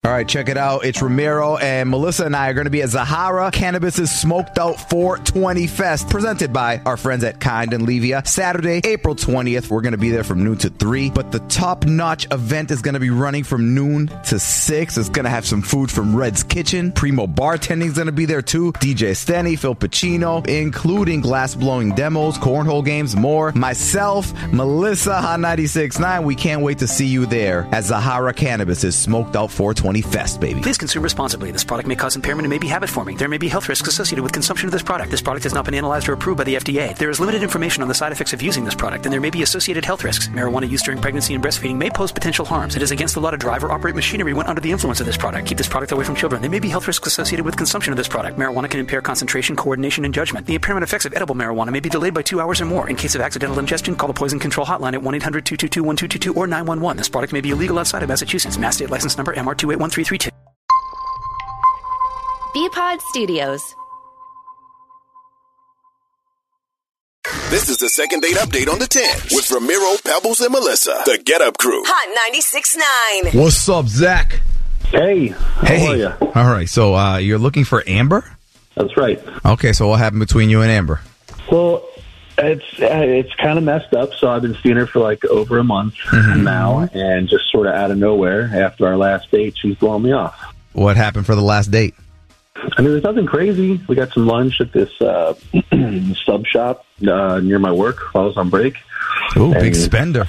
All right, check it out. It's Ramiro, and Melissa and I are going to be at Zahara Cannabis's Smoked Out 420 Fest, presented by our friends at Kind and Levia. Saturday, April 20th. We're going to be there from noon to 3. But the top-notch event is going to be running from noon to 6. It's going to have some food from Red's Kitchen. Primo Bartending is going to be there, too. DJ Stenny, Phil Pacino, including glass-blowing demos, cornhole games, more. Myself, Melissa, Hot 96.9. We can't wait to see you there at Zahara Cannabis's Smoked Out 420 Fest, baby. Please consume responsibly. This product may cause impairment and may be habit-forming. There may be health risks associated with consumption of this product. This product has not been analyzed or approved by the FDA. There is limited information on the side effects of using this product, and there may be associated health risks. Marijuana use during pregnancy and breastfeeding may pose potential harms. It is against the law to drive or operate machinery when under the influence of this product. Keep this product away from children. There may be health risks associated with consumption of this product. Marijuana can impair concentration, coordination, and judgment. The impairment effects of edible marijuana may be delayed by 2 hours or more. In case of accidental ingestion, call the Poison Control Hotline at 1-800-222-1222 or 911. This product may be illegal outside of Massachusetts. Mass state license number MR281332. Bpod Studios. This is the second date update on the 10 with Ramiro, Pebbles, and Melissa. The Get Up Crew. Hot 96.9. What's up, Zach? Hey, how are you? All right, so you're looking for Amber? That's right. Okay, so what happened between you and Amber? Well, it's kind of messed up. So I've been seeing her for like over a month now, and just sort of out of nowhere after our last date, she's blowing me off. What happened for the last date? I mean, there's nothing crazy. We got some lunch at this sub shop near my work while I was on break. Ooh, big spender.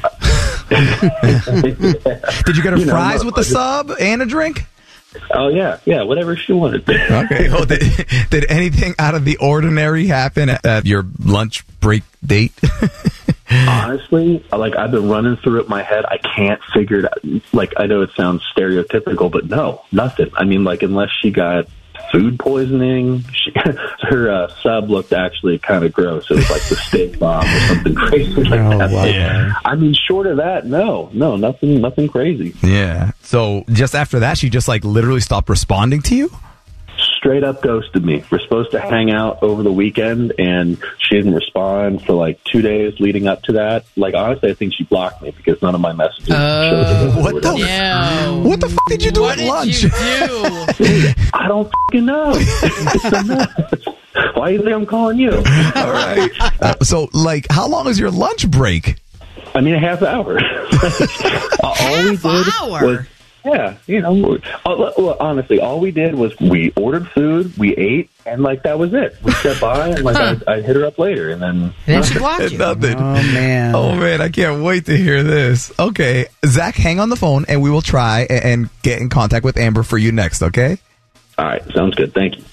Did you get her fries with the sub and a drink? Oh, yeah, whatever she wanted. Okay. Oh, did anything out of the ordinary happen at your lunch break date? Honestly, like, I've been running through it in my head. I can't figure it out. Like, I know it sounds stereotypical, but no, nothing. I mean, like, unless she got food poisoning, her sub looked actually kind of gross. It was like the steak bomb or something crazy like that. Wow. Yeah. I mean, short of that, no, nothing crazy. Yeah. So just after that, she just like literally stopped responding to you? Straight up ghosted me. We're supposed to hang out over the weekend, and she didn't respond for like 2 days leading up to that. Like, honestly, I think she blocked me because none of my messages showed up. What the f*** did you do at lunch? I don't f***ing know. Why do you think I'm calling you? All right. So, like, how long is your lunch break? I mean, a half hour. All we did was... Yeah, you know, honestly, all we did was we ordered food, we ate, and, like, that was it. We said bye, and, like, I hit her up later, and then she blocked you. Nothing. Oh, man. Oh, man, I can't wait to hear this. Okay, Zach, hang on the phone, and we will try and get in contact with Amber for you next, okay? All right, sounds good. Thank you.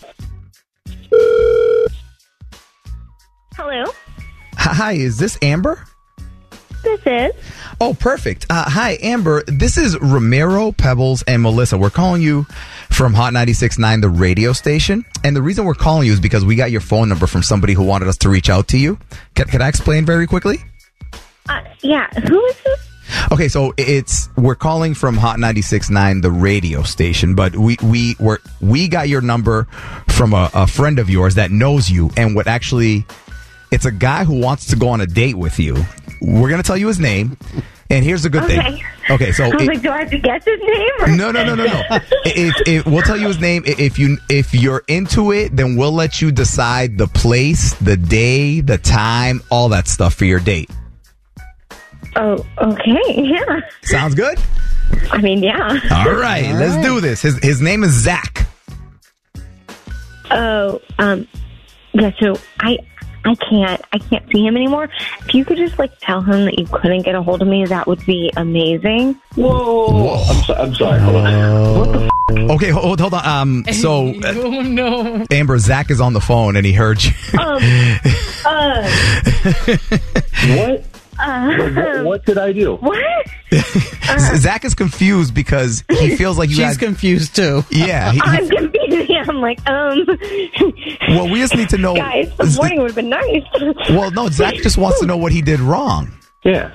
Hello? Hi, is this Amber? This is. Oh, perfect. Hi, Amber. This is Ramiro, Pebbles, and Melissa. We're calling you from Hot 96.9, the radio station. And the reason we're calling you is because we got your phone number from somebody who wanted us to reach out to you. Can I explain very quickly? Yeah. Who is this? Okay, so we're calling from Hot 96.9, the radio station, but we got your number from a friend of yours that knows you, and it's a guy who wants to go on a date with you. We're going to tell you his name, and here's the good thing. Okay, so... do I have to guess his name? Or? No. We'll tell you his name. If you're into it, then we'll let you decide the place, the day, the time, all that stuff for your date. Oh, okay, yeah. Sounds good? I mean, yeah. All right, let's do this. His name is Zach. Oh, yeah, so I can't see him anymore. If you could just, like, tell him that you couldn't get a hold of me, that would be amazing. Whoa. I'm sorry. Hold on. What the f***? Okay, hold on. So, oh, no. Amber, Zach is on the phone, and he heard you. What? What did I do? What? Zach is confused because he feels like She's confused, too. Yeah. I'm confused. Yeah, I'm like, Well, we just need to know... Guys, the morning would have been nice. Well, no, Zach just wants to know what he did wrong. Yeah.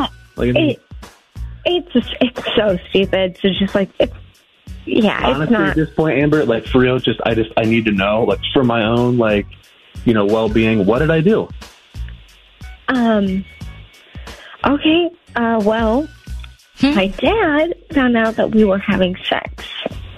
It's so stupid. So just, like, honestly, it's not... at this point, Amber, like, for real, I need to know, like, for my own, like, you know, well-being, what did I do? Okay, well, my dad found out that we were having sex.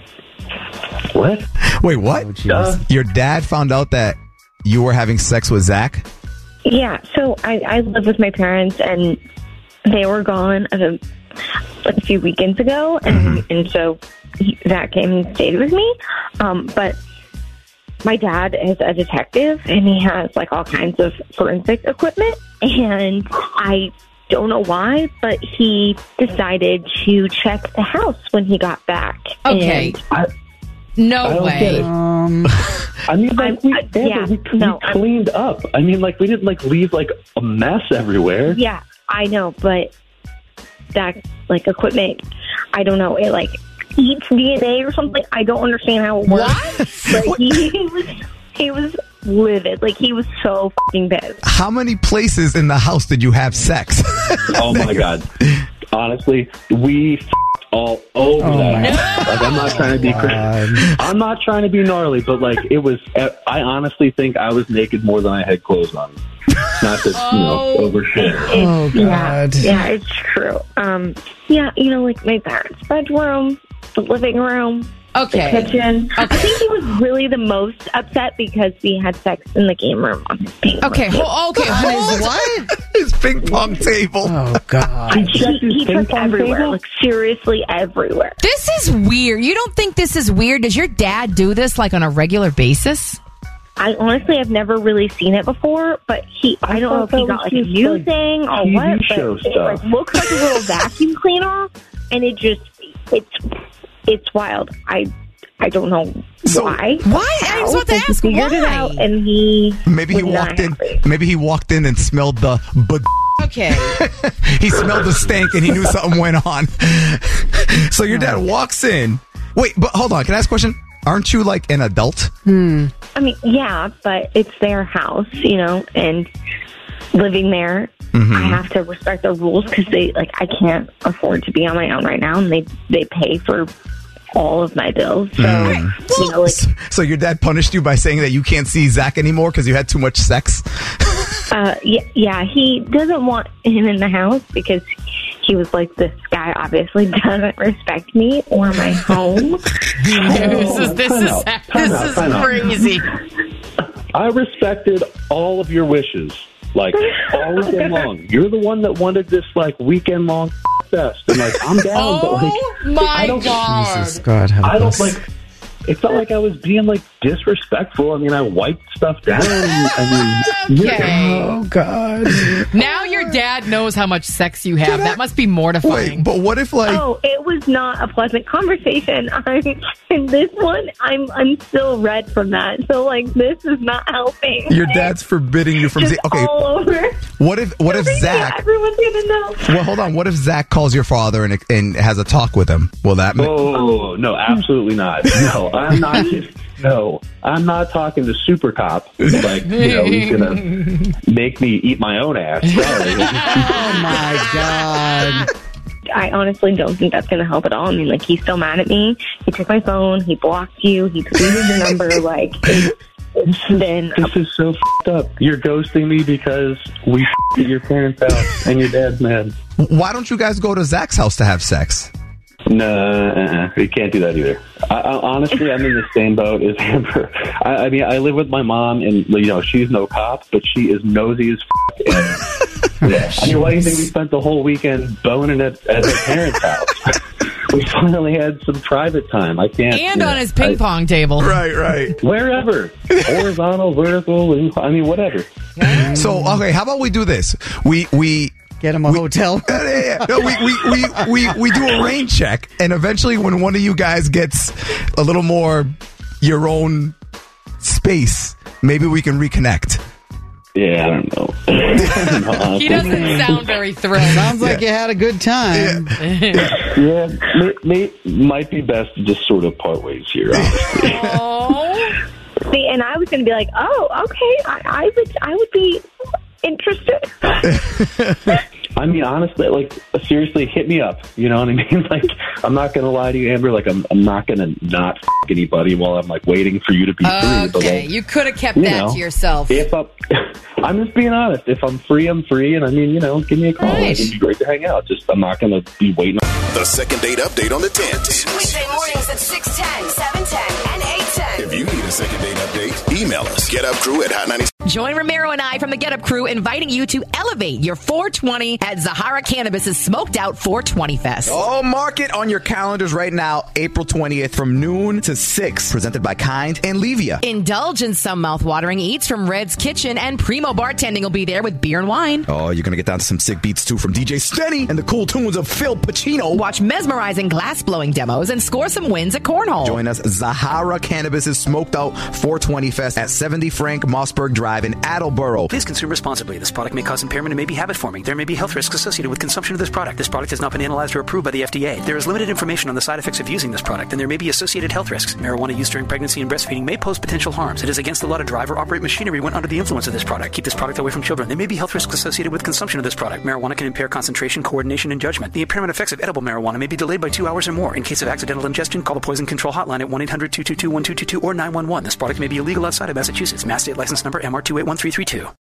What? Wait, what? Your dad found out that you were having sex with Zach? Yeah, so I live with my parents, and they were gone a few weekends ago, and so Zach came and stayed with me. But my dad is a detective, and he has like all kinds of forensic equipment, and I don't know why, but he decided to check the house when he got back. Okay. No way. I mean, like, we cleaned up. I mean, like, we didn't, like, leave, like, a mess everywhere. Yeah, I know, but that, like, equipment, I don't know, it, like, eats DNA or something. I don't understand how it works. What? Like, he was livid. Like, he was so fucking pissed. How many places in the house did you have sex? Oh, my God. Honestly, we all over that house. Like, I'm not trying to be crazy. I'm not trying to be gnarly, but, like, it was, I honestly think I was naked more than I had clothes on. Not to, overshare. God. Yeah, it's true. Yeah, like, my parents' bedroom, the living room, the kitchen. I think he was really the most upset because we had sex in the game room on his ping pong table. What? His ping pong table. Oh, God. He took everywhere. Like, seriously everywhere. This is weird. You don't think this is weird? Does your dad do this, like, on a regular basis? I honestly have never really seen it before, but I don't know if he got, like, a new thing or TV what, show but it, stuff. like, looks like a little vacuum cleaner, and it's wild. I don't know why. Why? I was about to ask he figured it out, and maybe he walked in. Maybe he walked in and smelled the. Okay. He smelled the stank and he knew something went on. So your dad walks in. Wait, but hold on. Can I ask a question? Aren't you like an adult? I mean, yeah, but it's their house, and living there. I have to respect the rules because I can't afford to be on my own right now, and they pay for all of my bills. So, so your dad punished you by saying that you can't see Zach anymore because you had too much sex? Yeah, he doesn't want him in the house because he was like, this guy obviously doesn't respect me or my home. This is crazy. I respected all of your wishes. Like, all weekend long. You're the one that wanted this, like, weekend-long fest. And, like, I'm down, but, like... my God. Jesus, God, help us. Like... It felt like I was being, like, disrespectful. I mean, I wiped stuff down. Oh, God. Now your dad knows how much sex you have. That must be mortifying. Wait, but what if, like... Oh, it was not a pleasant conversation. In this one, I'm still red from that. So, like, this is not helping. Your dad's forbidding you from... Okay. All over. What if Zach... Everyone's gonna know. Well, hold on. What if Zach calls your father and has a talk with him? Will that... Oh, no, absolutely not. No. I'm not talking to Super Cop. Like, he's gonna make me eat my own ass. Sorry. Oh my God. I honestly don't think that's gonna help at all. I mean, like, he's still mad at me. He took my phone. He blocked you. He deleted your number. Like, this is so f***ed up. You're ghosting me because we f***ed at your parents' house and your dad's mad. Why don't you guys go to Zach's house to have sex? No, you can't do that either. Honestly, I'm in the same boat as Amber. I mean, I live with my mom, and she's no cop, but she is nosy as f***. And, I mean, why do you think we spent the whole weekend boning at her parents' house? We finally had some private time. I can't. And on his ping pong table. Right. Wherever, horizontal, vertical, I mean, whatever. So, okay, how about we do this? We get him a hotel. No, we do a rain check, and eventually, when one of you guys gets a little more your own space, maybe we can reconnect. Yeah, I don't know. He doesn't sound very thrilled. Sounds like you had a good time. Yeah, might be best to just sort of part ways here, honestly. See, and I was going to be like, oh, okay, I would be interested. I mean, honestly, like, seriously, hit me up. You know what I mean? Like, I'm not going to lie to you, Amber. Like, I'm not going to not f*** anybody while I'm, like, waiting for you to be free. Okay, but, like, you could have kept that to yourself. If I'm just being honest. If I'm free, I'm free. And, I mean, give me a call. Right. It'd be great to hang out. Just, I'm not going to be waiting. The second date update on the 10th. Weekday mornings at 6:10, 7:10, and 8. great. Email us, getupcrew@hot90. Join Ramiro and I from the Get Up Crew, inviting you to elevate your 420 at Zahara Cannabis' Smoked Out 420 Fest. Oh, mark it on your calendars right now, April 20th from noon to 6, presented by Kind and Levia. Indulge in some mouth-watering eats from Red's Kitchen, and Primo Bartending will be there with beer and wine. Oh, you're going to get down to some sick beats, too, from DJ Stenny and the cool tunes of Phil Pacino. Watch mesmerizing glass-blowing demos and score some wins at Cornhole. Join us, Zahara Cannabis' Smoked Out 420 Fest at 70 Frank Mossberg Drive in Attleboro. Please consume responsibly. This product may cause impairment and may be habit-forming. There may be health risks associated with consumption of this product. This product has not been analyzed or approved by the FDA. There is limited information on the side effects of using this product, and there may be associated health risks. Marijuana use during pregnancy and breastfeeding may pose potential harms. It is against the law to drive or operate machinery when under the influence of this product. Keep this product away from children. There may be health risks associated with consumption of this product. Marijuana can impair concentration, coordination, and judgment. The impairment effects of edible marijuana may be delayed by 2 hours or more. In case of accidental ingestion, call the Poison Control Hotline at 1-800-222-1222 or 911. This product may be illegal outside of Massachusetts. Mass State License Number MR2813332.